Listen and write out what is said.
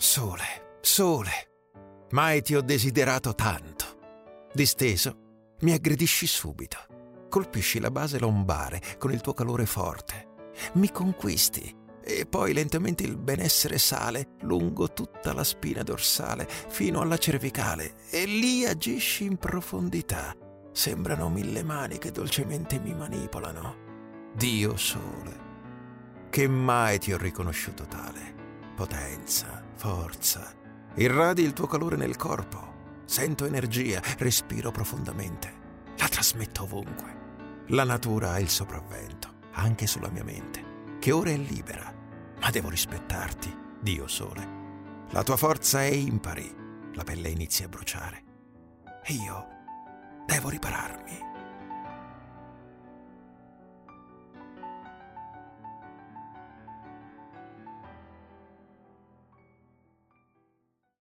Sole, sole, mai ti ho desiderato tanto. Disteso, mi aggredisci subito. Colpisci la base lombare con il tuo calore forte. Mi conquisti e poi lentamente il benessere sale lungo tutta la spina dorsale fino alla cervicale e lì agisci in profondità. Sembrano 1000 mani che dolcemente mi manipolano. Dio sole, che mai ti ho riconosciuto tale. Potenza, forza, irradi il tuo calore nel corpo. Sento energia, respiro profondamente. La trasmetto ovunque. La natura ha il sopravvento, anche sulla mia mente, che ora è libera. Ma devo rispettarti, Dio sole. La tua forza è impari, la pelle inizia a bruciare. E io devo ripararmi.